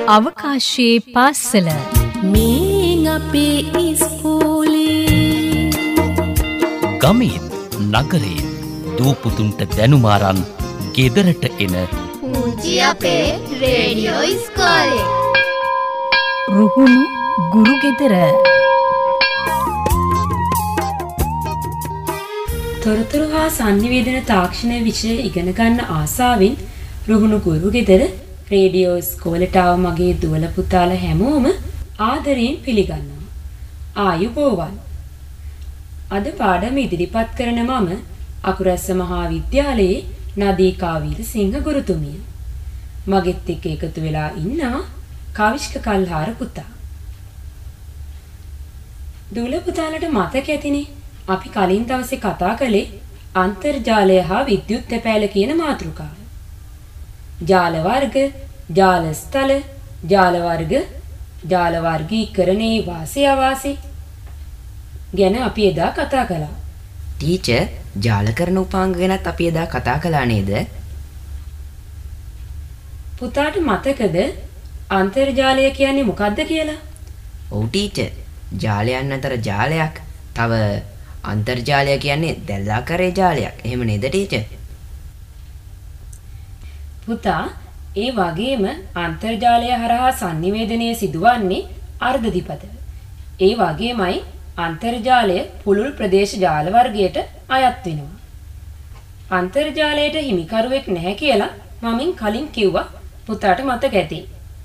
අවකාශයේ පාසල මේ අපේ ඉස්කෝලේ ගමේ නගරේ දූපුතුන්ට දැනුම අරන් ගෙදරට එන පුංචි අපේ රේඩියෝ ඉස්කෝලේ රුහුණු ගුරු ගෙදර තොරතුරු හා සංනිවේදන තාක්ෂණ විෂය ඉගෙන ගන්න ආසාවෙන් රුහුණු ගුරු ගෙදර රේඩියෝ ඉස්කෝලේට ආව මගේ දුවල පුතාලා හැමෝම ආදරයෙන් පිළිගන්නවා. ආයුබෝවන්. අද පාඩම ඉදිරිපත් කරන මම අකුරැස්ස මහා විද්‍යාලයේ නදීකා වීරසිංහ ගුරුතුමිය. මගෙත් එක්ක එකතු වෙලා ඉන්නවා කවිෂ්ක කල්හාර පුතා. දුවල පුතාලට මතක ඇතිනේ අපි කලින් දවසේ කතා කළේ අන්තර්ජාලය හා විද්‍යුත් තැපෑල කියන මාතෘකාව. ජාල වර්ග, ජාල ස්ථල, ජාල වර්ග, ජාල වර්ගීකරණයේ වාසි අවාසි ගැන අපි එදා කතා කළා. ටීචර්, ජාලකරණ උපාංග ගැනත් අපි එදා කතා කළා නේද? පුතාට මතකද අන්තර්ජාලය කියන්නේ මොකක්ද කියලා? ඔව් ටීචර්, ජාලයන් අතර ජාලයක්. තව අන්තර්ජාලය කියන්නේ දැල්ලාකරේ ජාලයක්. එහෙම නේද ටීචර්? පුතා, ඒ වගේම අන්තර්ජාලය හරහා sannivedanaya සිදුවන්නේ අර්ධ දිපතව. ඒ වගේමයි අන්තර්ජාලය පුළුල් ප්‍රදේශ ජාල වර්ගයට අයත් වෙනවා. අන්තර්ජාලයට හිමිකරුවෙක් නැහැ කියලා මමින් කලින් කිව්වා. පුතාට මතක ඇති.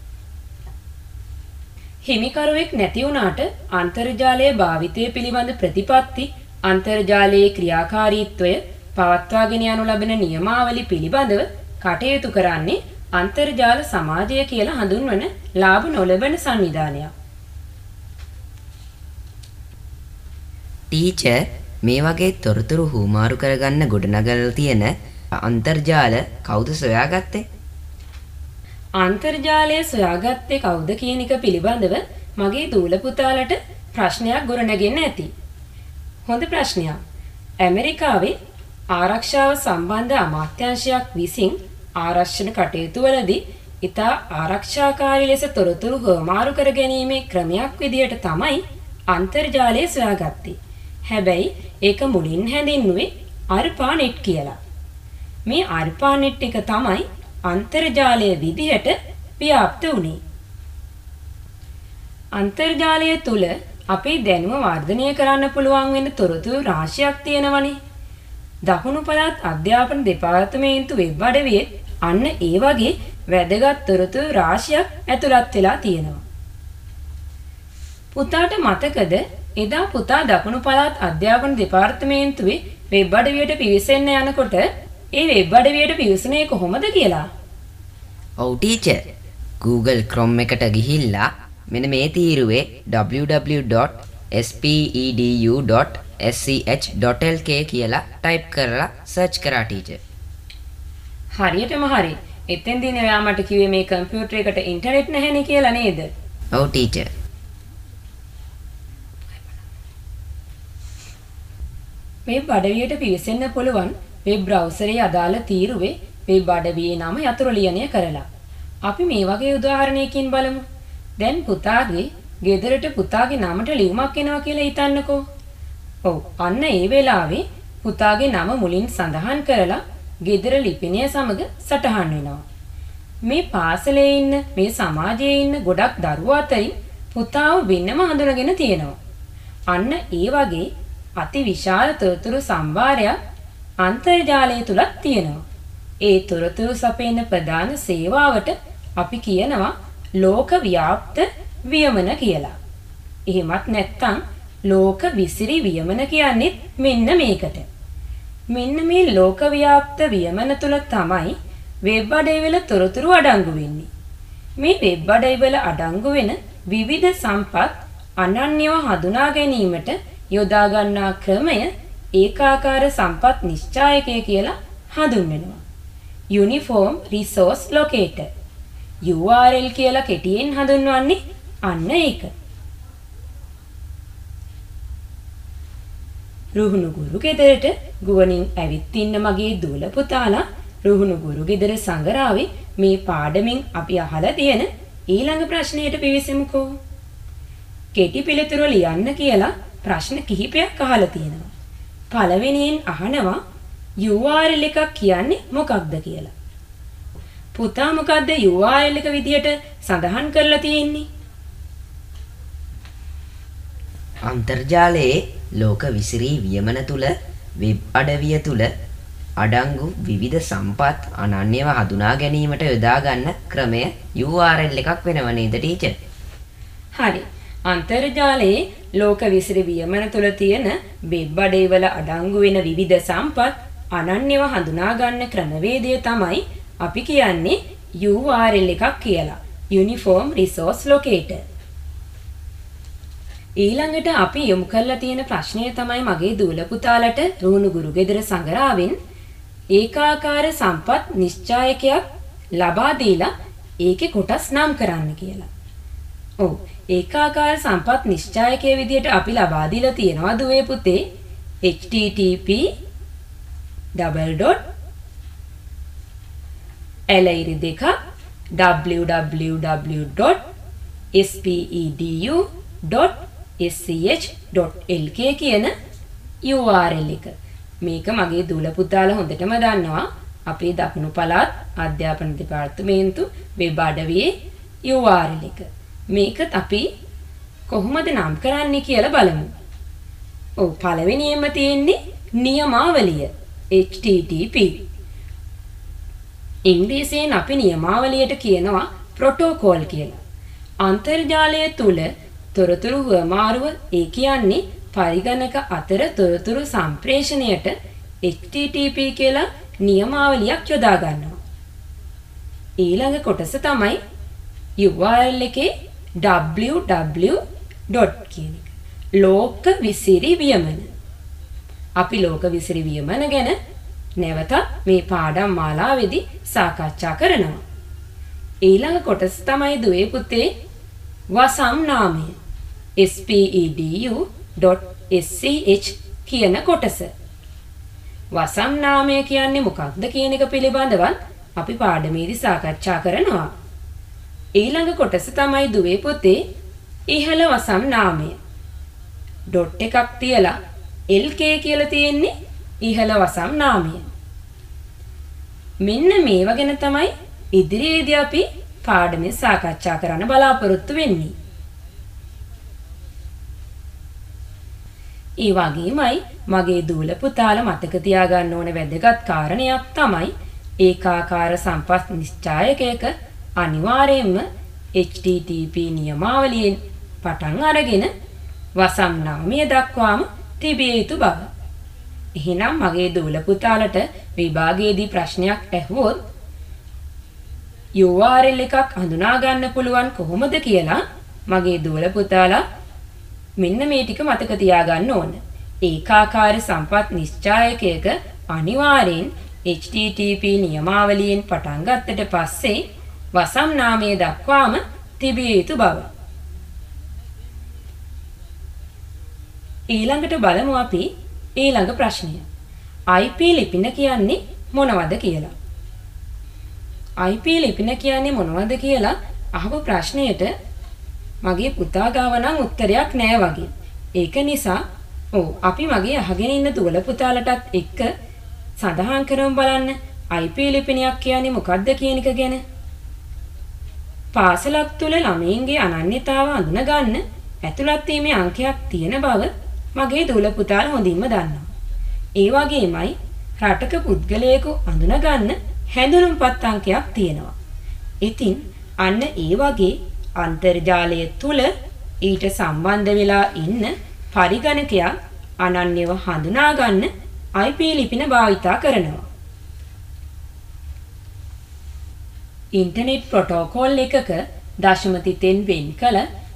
හිමිකරුවෙක් නැති වුණාට අන්තර්ජාලයේ භාවිතය පිළිබඳ ප්‍රතිපත්ති, අන්තර්ජාලයේ ක්‍රියාකාරීත්වය, පවත්වාගෙන යනු ලබන නියමාවලි පිළිබඳව කටයුතු කරන්නේ අන්තර්ජාල සමාජය කියලා හඳුන්වන ලාභ නොලබන සංවිධානයක්. ටීචර්, මේ වගේ තොරතුරු හුමාරු කරගන්න ගොඩනගලා තියෙන අන්තර්ජාල කවුද සොයාගත්තේ? අන්තර්ජාලය සොයාගත්තේ කවුද කියන එක පිළිබඳව මගේ දූල පුතාලට ප්‍රශ්නයක් ගොඩනගෙන්න ඇති. හොඳ ප්‍රශ්නයක්. ඇමරිකාවේ ආරක්ෂාව සම්බන්ධ අමාත්‍යාංශයක් විසින් ආරක්ෂණ කටයුතු වලදී ඉතා ආරක්ෂාකාරී ලෙස තොරතුරු හොමාරු කර ගැනීමේ ක්‍රමයක් විදියට තමයි අන්තර්ජාලය සොයාගත්තේ. හැබැයි ඒක මුලින් හැඳින්වුවේ ARPANET කියලා. මේ ARPANET එක තමයි අන්තර්ජාලය විදිහට ව්‍යාප්ත වුණේ. අන්තර්ජාලය තුල අපේ දැනුම වර්ධනය කරන්න පුළුවන් වෙන තොරතුරු රාශියක් තියෙනවනේ. දකුණු පළාත් අධ්‍යාපන දෙපාර්තමේන්තු වෙබ් අඩවියේ අන්න ඒ වගේ වැදගත් තොරතුරු රාශියක් ඇතුළත් වෙලා තියෙනවා. පුතාට මතකද එදා පුතා දකුණු පළාත් අධ්‍යාපන දෙපාර්තමේන්තුවේ වෙබ් අඩවියට පිවිසෙන්න යනකොට ඒ වෙබ් අඩවියට පිවිසුනේ කොහොමද කියලා? ඔව් ටීචර්, Google Chrome එකට ගිහිල්ලා මෙන්න මේ තීරුවේ www.spedu.sch.lk කියලා ටයිප් කරලා සර්ච් කරා ටීචර්. හරියටම හරි. එතෙන්දී නේ ඔයා මට කිව්වේ මේ කම්පියුටර් එකට ඉන්ටර්නෙට් නැහැනේ කියලා නේද? ඔව් ටීචර්. වෙබ් අඩවියට පිවිසෙන්න පුළුවන් වෙබ් බ්‍රවුසරයේ අදාළ තීරුවේ වෙබ් අඩවියේ නම යතුරු ලියනය කරලා. අපි මේ වගේ උදාහරණයකින් බලමු. දැන් පුතාගේ ගෙදරට පුතාගේ නමට ලියුමක් එනවා කියලා හිතන්නකෝ. ඔව්, අන්න ඒ වෙලාවේ පුතාගේ නම මුලින් සඳහන් කරලා ගෙදර ලිපිනය සමග සටහන් වෙනවා. මේ පාසලේ ඉන්න, මේ සමාජයේ ඉන්න ගොඩක් දරුවෝ අතරින් පුතාව වෙනම හඳුනගෙන තියෙනවා. අන්න ඒ වගේ අති විශාල තොරතුරු සම්භාරයක් අන්තර්ජාලය තුලක් තියෙනවා. ඒ තොරතුරු සපයන ප්‍රධාන සේවාවට අපි කියනවා ලෝක ව්‍යාප්ත වියමන කියලා. එහෙමත් නැත්නම් ලෝක විසිරි වියමන කියන්නේ මෙන්න මේකට. මෙන්න මේ ලෝක ව්‍යාප්ත වියමන තුල තමයි වෙබ් අඩවිවල තොරතුරු අඩංගු වෙන්නේ. මේ වෙබ් අඩවිවල අඩංගු වෙන විවිධ සම්පත් අනන්‍යව හඳුනා ගැනීමට යොදා ගන්නා ක්‍රමය ඒකාකාර සම්පත් නිශ්චායකය කියලා හඳුන්වනවා. Uniform Resource Locator. URL කියලා කෙටියෙන් හඳුන්වන්නේ අන්න ඒක. රුහුණු ගුරු ගෙදරට ගුවනින් ඇවිත් ඉන්න මගේ දූල පුතාලා රුහුණු ගුරු ගෙදර සංගරාවේ මේ පාඩමින් අපි අහලා තියෙන ඊළඟ ප්‍රශ්නයට පිවිසෙමුකෝ. කෙටි පිළිතුරු ලියන්න කියලා ප්‍රශ්න කිහිපයක් අහලා තියෙනවා. පළවෙනියෙන් අහනවා URL එකක් කියන්නේ මොකක්ද කියලා. පුතා මොකක්ද URL එක විදියට සඳහන් කරලා තියෙන්නේ? අන්තර්ජාලයේ ලෝක විසිරී වියමන තුල වෙබ් අඩවිය තුල අඩංගු විවිධ සම්පත් අනන්‍යව හඳුනා ගැනීමට යොදා ගන්න ක්‍රමය URL එකක් වෙනව නේද ටීචර්? හරි. අන්තර්ජාලයේ ලෝක විසිරී වියමන තුල තියෙන වෙබ් අඩවිවල අඩංගු වෙන විවිධ සම්පත් අනන්‍යව හඳුනා ගන්න ක්‍රමවේදය තමයි අපි කියන්නේ URL එකක් කියලා. Uniform Resource Locator. ඊළඟට අපි යොමු කරලා තියෙන ප්‍රශ්නය තමයි මගේ දූල පුතාලට රුහුණු ගුරු ගෙදර සංගරාවෙන් ඒකාකාර සම්පත් නිශ්චායකයක් ලබා දීලා ඒකේ කොටස් නම් කරන්න කියලා. ඔව් ඒකාකාර සම්පත් නිශ්චායකයේ විදිහට අපි ලබා දීලා තියෙනවා දුවේ පුතේ http://www.spedu.sch.lk කියන URL එක. මේක මගේ දූල පුතාලා හොඳටම දන්නවා. අපේ දකුණු පළාත් අධ්‍යාපන දෙපාර්තමේන්තු වෙබ් අඩවියේ URL එක. මේකත් අපි කොහොමද නම් කරන්නේ කියලා බලමු. ඔව් පළවෙනියෙන්ම තියෙන්නේ නියමාවලිය http. ඉංග්‍රීසියෙන් අපි නියමාවලියට කියනවා ප්‍රොටෝකෝල් කියලා. අන්තර්ජාලය තුල තොරතුරු හුවමාරුව ඒ කියන්නේ පරිගණක අතර තොරතුරු සම්ප්‍රේෂණයට http කියලා නියමාවලියක් යොදා ගන්නවා. ඊළඟ කොටස තමයි URL එකේ www. කියන එක. ලෝක විසිරි වියමන. අපි ලෝක විසිරි වියමන ගැන නැවතත් මේ පාඩම් මාලාවේදී සාකච්ඡා කරනවා. ඊළඟ කොටස තමයි දුවේ පුතේ වසම් නාමය spedu.sch කියන කොටස. වසම් නාමය කියන්නේ මොකක්ද කියන එක පිළිබඳව අපි පාඩමේදී සාකච්ඡා කරනවා. ඊළඟ කොටස තමයි දුවේ පුතේ ඉහළ වසම් නාමය. ඩොට් එකක් තියලා LK කියලා තියෙන්නේ ඉහළ වසම් නාමය. මෙන්න මේවා ගැන තමයි ඉදිරියේදී අපි පාඩමේ සාකච්ඡා කරන්න බලාපොරොත්තු වෙන්නේ. ඒ වගේමයි මගේ දූල පුතාලා මතක තියාගන්න ඕන වැදගත් කාරණයක් තමයි ඒකාකාර සම්පත් නිශ්චායකයක අනිවාර්යයෙන්ම http නියමාවලියෙන් පටන් අරගෙන වසම් නාමය දක්වාම තිබිය යුතු බව. එහෙනම් මගේ දූල පුතාලට විභාගයේදී ප්‍රශ්නයක් ඇහුවොත් URL එකක් හඳුනා ගන්න පුළුවන් කොහොමද කියලා මගේ දූල පුතාලා මෙන්න මේ ටික මතක තියාගන්න ඕන. ඒකාකාර සම්පත් නිශ්චායකයක අනිවාර්යෙන් http නියමාවලියෙන් පටන් ගත්තට පස්සේ වසම් නාමය දක්වාම තිබිය යුතු බව. ඊළඟට බලමු අපි ඊළඟ ප්‍රශ්නය. IP ලිපින කියන්නේ මොනවද කියලා. IP ලිපින කියන්නේ මොනවද කියලා අහපු ප්‍රශ්නයට මගේ පුතා ගාව නම් උත්තරයක් නෑ වගේ. ඒක නිසා අපි මගේ අහගෙන ඉන්න දුවල පුතාලටත් එක්ක සඳහන් කරමු බලන්න IP ලිපිනයක් කියන්නේ මොකක්ද කියන එක ගැන. පාසලක් තුල ළමයින්ගේ අනන්‍යතාව අඳුන ගන්න ඇතුළත් වීමේ අංකයක් තියෙන බව මගේ දුවල පුතාලා හොඳින්ම දන්නවා. ඒ වගේමයි රටක පුද්ගලයෙකු අඳුන ගන්න හැඳුනුම්පත් අංකයක් තියෙනවා. ඉතින් අන්න ඒ වගේ අන්තර්ජාලය තුල ඊට සම්බන්ධ වෙලා ඉන්න පරිගණකයක් අනන්‍යව හඳුනා ගන්න IP ලිපින භාවිතා කරනවා. ඉන්ටර්නෙට් ප්‍රොටෝකෝල් එකක දශම තිතෙන් වෙන් කළ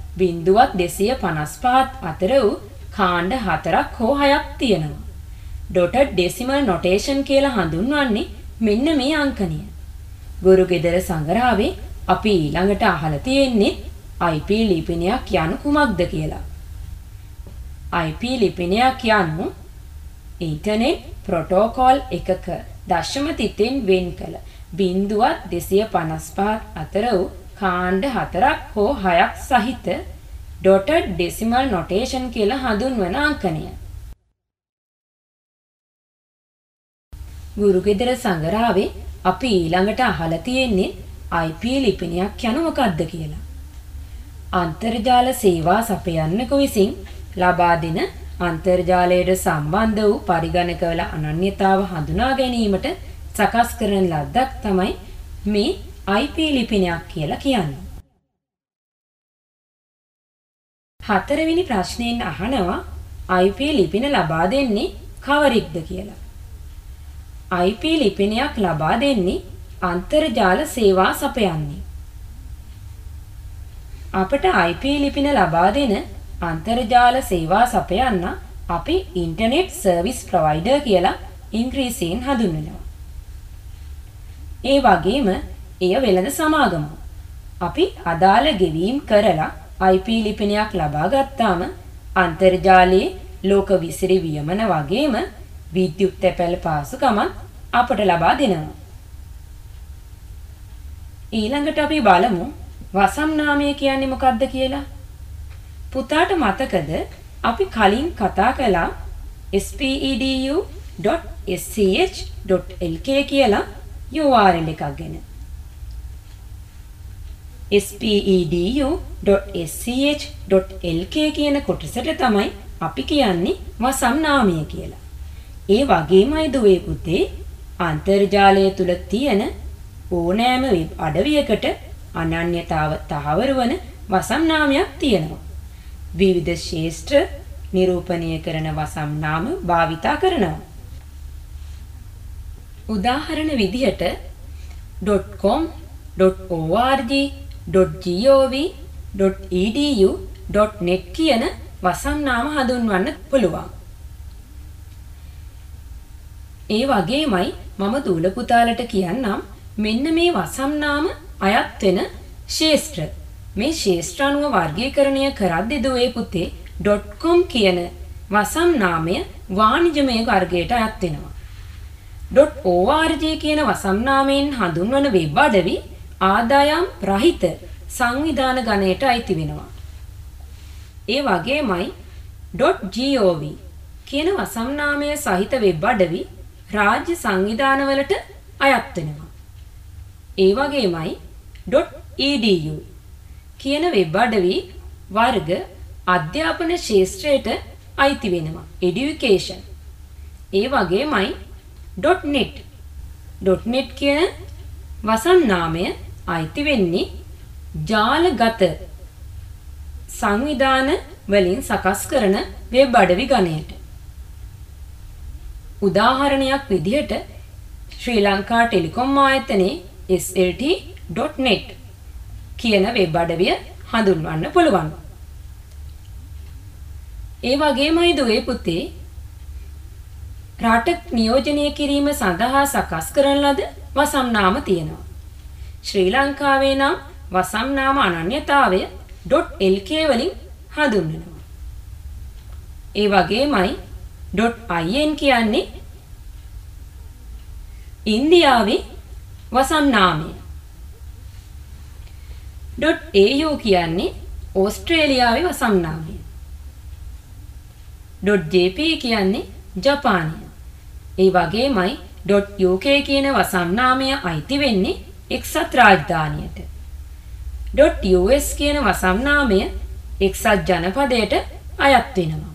0.255 අතර වූ කාණ්ඩ 4ක් හෝ 6ක් තියෙනවා. ඩොටඩ් ඩෙසිමල් නොටේෂන් කියලා හඳුන්වන්නේ මෙන්න මේ අංකණය. ගුරු ගෙදර සංග්‍රහයේ අපි ඊළඟට අහලා තියෙන්නේ IP ලිපිනයක් යනු කුමක්ද කියලා. IP ලිපිනයක් යනු ඉන්ටර්නෙට් ප්‍රොටෝකෝල් එකක දශම තිතෙන් වෙන් කළ 0.255 අතර වූ කාණ්ඩ 4ක් හෝ 6ක් සහිත dotted decimal notation කියලා හඳුන්වන අංකණය. ගුරුගෙදර සංගරාවේ අපි ඊළඟට අහලා තියෙන්නේ IP ලිපිනයක් යනු මොකක්ද කියලා. අන්තර්ජාල සේවා සපයන්නෙකු විසින් ලබා දෙන අන්තර්ජාලයට සම්බන්ධ වූ පරිගණකවල අනන්‍යතාව හඳුනා ගැනීමට සකස් කරන ලද්දක් තමයි මේ IP ලිපිනයක් කියලා කියන්නේ. හතරවෙනි ප්‍රශ්නයෙන් අහනවා IP ලිපින ලබා දෙන්නේ කවරෙක්ද කියලා. IP ලිපිනයක් ලබා දෙන්නේ අන්තර්ජාල සේවා සපයන්නේ. අපට IP ලිපින ලබා දෙන අන්තර්ජාල සේවා සපයන්න අපි ඉන්ටර්නෙට් සර්විස් ප්‍රොවයිඩර් කියලා ඉංග්‍රීසියෙන් හඳුන්වනවා. ඒ වගේම එය වෙළඳ සමාගම. අපි අදාළ ගෙවීම් කරලා IP ලිපිනයක් ලබා ගත්තාම අන්තර්ජාලයේ ලෝක විසිරි වියමන වගේම විද්‍යුත් තැපැල් පාසුකම අපට ලබා දෙනවා. ඊළඟට අපි බලමු වසම් නාමය කියන්නේ මොකක්ද කියලා. පුතාට මතකද අපි කලින් කතා කළා spedu.sch.lk කියලා URL එකක් ගැන. spedu.sch.lk කියන කොටසට තමයි අපි කියන්නේ වසම් නාමය කියලා. ඒ වගේමයි දුවේ පුතේ අන්තර්ජාලය තුල තියෙන ඕනෑම වෙබ් අඩවියකට අනන්‍යතාව තහවුරු වන වසම් නාමයක් තියෙනවා. විවිධ ශේෂ්ත්‍ර නිරූපණය කරන වසම් නාම භාවිතා කරනවා. උදාහරණ විදිහට .com, .org, .gov, .edu, .net කියන වසම් නාම හඳුන්වන්න පුළුවන්. ඒ වගේමයි මම දූල පුතාලට කියන්නම් මෙන්න මේ වසම් නාම අයත් වෙන ශේෂ්ත්‍ර. මේ ශේෂ්ත්‍ර අනුව වර්ගීකරණය කරද්දී දුවේ පුතේ .com කියන වසම් නාමය වාණිජමය වර්ගයට අයත් වෙනවා. .org කියන වසම් නාමයෙන් හඳුන්වන වෙබ් අඩවි ආදායම් රහිත සංවිධාන ගණයට අයිති වෙනවා. ඒ වගේමයි .gov කියන වසම් නාමය සහිත වෙබ් අඩවි රාජ්‍ය සංවිධානවලට අයත් වෙනවා. ඒ වගේමයි .edu කියන වෙබ් අඩවි වර්ග අධ්‍යාපන ශාස්ත්‍රයට අයිති වෙනවා. education. ඒ වගේමයි .net. .net කියන වසම් නාමය අයිති වෙන්නේ ජාලගත සංවිධාන වලින් සකස් කරන වෙබ් අඩවි ගණයට. උදාහරණයක් විදිහට ශ්‍රී ලංකා ටෙලිකොම් ආයතනයේ slt.net කියන වෙබ් අඩවිය හඳුන්වන්න පුළුවන්. ඒ වගේමයි දුවේ පුතේ රටක් නියෝජනය කිරීම සඳහා සකස් කරන ලද වසම් නාම තියෙනවා. ශ්‍රී ලංකාවේ නම් වසම් නාම අනන්‍යතාවය .lk වලින් හඳුන්වනවා. ඒ වගේමයි .in කියන්නේ ඉන්දියාවේ වසම් නාමය. .au කියන්නේ ඕස්ට්‍රේලියාවේ වසම් නාමය. .jp කියන්නේ ජපානය. ඒ වගේමයි .uk කියන වසම් නාමය අයිති වෙන්නේ එක්සත් රාජධානියට. .us කියන වසම් නාමය එක්සත් ජනපදයට අයත් වෙනවා.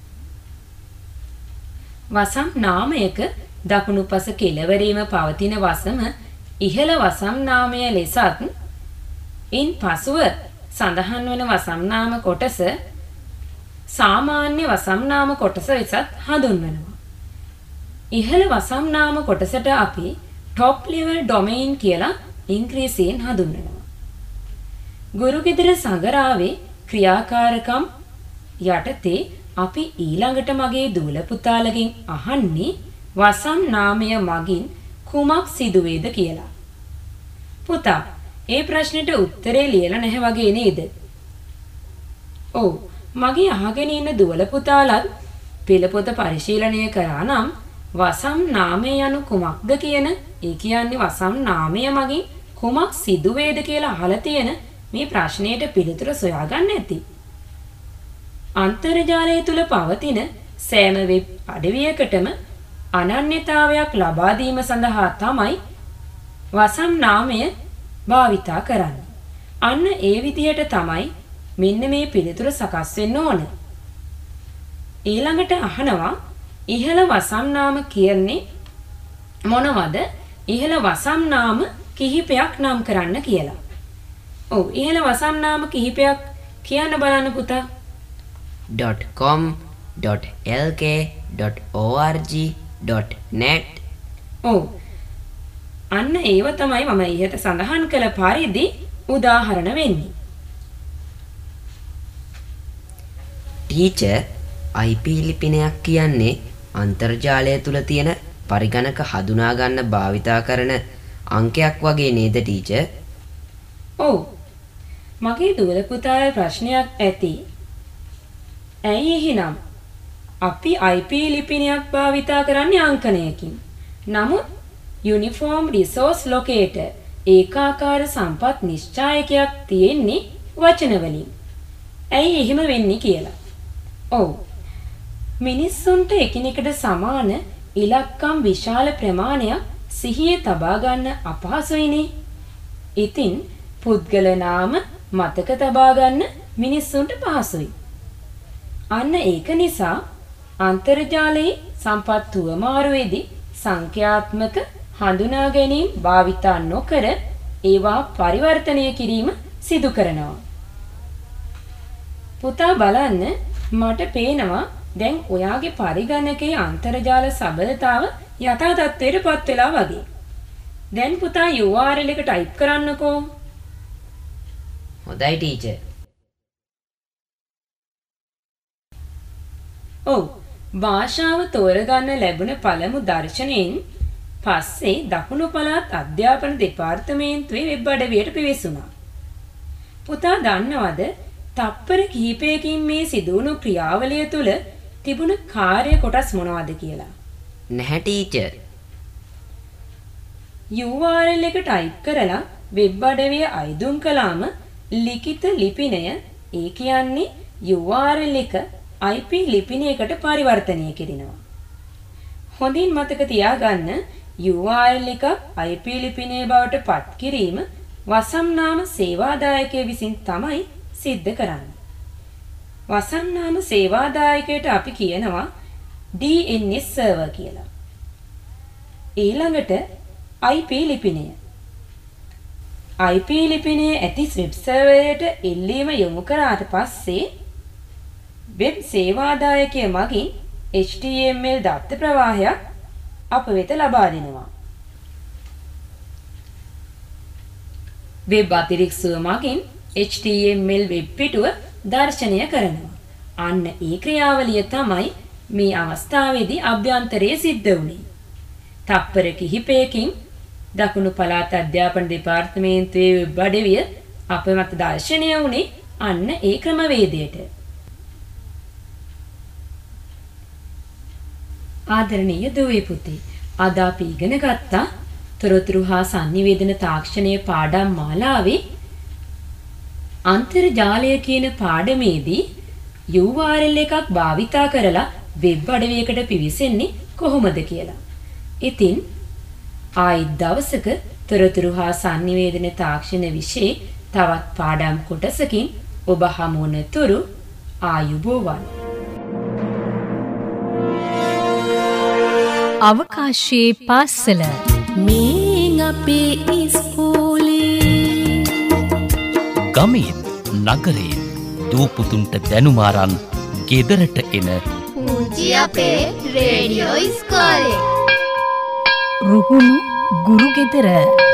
වසම් නාමයක දකුණුපස කෙළවරේම පවතින වසම ඉහළ වසම් නාමය ලෙසත් ඉන් පසුව සඳහන් වන වසම් නාම කොටස සාමාන්‍ය වසම් නාම කොටස ලෙසත් හඳුන්වනවා. ඉහළ වසම් නාම කොටසට අපි top level domain කියලා ඉංග්‍රීසියෙන් හඳුන්වනවා. ගුරුගෙදර සංගරාවේ ක්‍රියාකාරකම් යටතේ අපි ඊළඟට මගේ දූල පුතාලගෙන් අහන්නේ වසම් නාමය මගින් කුමක් සිදුවේද කියලා. පුතා, ඒ ප්‍රශ්නෙට උත්තරේ ලියලා නැහැ වගේ නේද? ඔව්, මගේ අහගෙන ඉන්න දූල පුතාලත් පෙළපොත පරිශීලනය කරා නම් වසම් නාමය යනු කුමක්ද කියන, ඒ කියන්නේ වසම් නාමය මගින් කුමක් සිදුවේද කියලා අහලා තියෙන මේ ප්‍රශ්නයට පිළිතුර සොයාගන්න ඇති. අන්තර්ජාලය තුල පවතින සෑම වෙබ් අඩවියකටම අනන්‍යතාවයක් ලබා දීම සඳහා තමයි වසම් නාමය භාවිතා කරන්නේ. අන්න ඒ විදිහට තමයි මෙන්න මේ පිළිතුර සකස් වෙන්න ඕන. ඊළඟට අහනවා ඉහළ වසම් නාම කියන්නේ මොනවද? ඉහළ වසම් නාම කිහිපයක් නම් කරන්න කියලා. ඔව් ඉහළ වසම් නාම කිහිපයක් කියන්න බලන්න පුතා. .com .lk .org .net. ඔව් අන්න ඒව තමයි මම ඉහත සඳහන් කළ පරිදි උදාහරණ වෙන්නේ. ටීචර් IP ලිපිනයක් කියන්නේ අන්තර්ජාලය තුල තියෙන පරිගණක හඳුනා ගන්න භාවිතා කරන අංකයක් වගේ නේද ටීචර්? ඔව් මගේ දුවල පුතාගේ ප්‍රශ්නයක් ඇති. ඇයි එහෙනම් අපි IP ලිපිනයක් භාවිතා කරන්නේ අංකණයකින්? නමුත් යුනිෆෝම් රිසෝස් ලොකේටර් ඒකාකාර සම්පත් නිශ්චායකයක් තියෙන්නේ වචන වලින්. ඇයි එහෙම වෙන්නේ කියලා? ඔව් මිනිස්සුන්ට එකිනෙකට සමාන ඉලක්කම් විශාල ප්‍රමාණයක් සිහියේ තබා ගන්න අපහසුයිනේ. ඉතින් පුද්ගල නාම මතක තබා ගන්න මිනිස්සුන්ට පහසුයි. අන්න ඒක නිසා අන්තර්ජාලයේ සම්පත් තුවමාරුවේදී සංඛ්‍යාත්මක හඳුනා ගැනීම භාවිතා නොකර ඒවා පරිවර්තනය කිරීම සිදු කරනවා. පුතා බලන්න මට පේනවා දැන් ඔයාගේ පරිගණකයේ අන්තර්ජාල සබඳතාව යථා තත්ත්වයට පත් වෙලා වගේ. දැන් පුතා URL එක ටයිප් කරන්නකෝ. හොඳයි ටීචර්. ඔව් භාෂාව තෝරගන්න ලැබුණ පළමු දර්ශනයෙන් පස්සේ දකුණු පළාත් අධ්‍යාපන දෙපාර්තමේන්තුවේ වෙබ් අඩවියට පිවිසුණා. පුතා දන්නවද තප්පර කිහිපයකින් මේ සිදුවුණු ක්‍රියාවලිය තුළ තිබුණ කාර්ය කොටස් මොනවද කියලා? නැහැ ටීචර්. URL එක ටයිප් කරලා වෙබ් අඩවිය අයිදුම් කළාම ලිඛිත ලිපිනය ඒ කියන්නේ URL එක IP ලිපිනයකට පරිවර්තනය කරනවා. හොඳින් මතක තියාගන්න URL එක IP ලිපිනය බවට පත් කිරීම වසම් නාම සේවාදායකය විසින් තමයි සිද්ධ කරන්නේ. වසම් නාම සේවාදායකයට අපි කියනවා DNS සර්වර් කියලා. ඊළඟට IP ලිපිනය. IP ලිපිනයේ ඇති වෙබ් සර්වරයට එල්ලීම යොමු කරාට පස්සේ වෙබ් සේවාදායකය මගින් HTML දත්ත ප්‍රවාහයක් අප වෙත ලබා දෙනවා. වෙබ් අතිරික්සුව මගින් HTML වෙබ් පිටුව දර්ශනය කරනවා. අන්න ඒ ක්‍රියාවලිය තමයි මේ අවස්ථාවේදී අභ්‍යන්තරයේ සිද්ධ වුණේ. තප්පර කිහිපයකින් දකුණු පළාත් අධ්‍යාපන දෙපාර්තමේන්තුවේ වෙබ් අඩවිය අප මත දර්ශනය වුණේ අන්න ඒ ක්‍රමවේදයට. ආදරණීය දුවේ පුතේ, අද අපි ඉගෙන ගත්තා තොරතුරු හා sannivedana තාක්ෂණයේ පාඩම් මාලාවේ අන්තර්ජාලය කියන පාඩමේදී URL එකක් භාවිතා කරලා වෙබ් අඩවියකට පිවිසෙන්නේ කොහොමද කියලා. ඉතින් ආයි දවසක තොරතුරු හා sannivedana තාක්ෂණ විෂයේ තවත් පාඩම් කොටසකින් ඔබ හමු වනතුරු ආයුබෝවන්. අවකාශයේ පාසල මේ අපේ ඉස්කෝලේ ගමේත් නගරේත් දූපුතුන්ට දැනුමාරන් ගෙදරට එන පුංචි අපේ රේඩියෝ ඉස්කෝලේ. රුහුණු ගුරු ගෙදර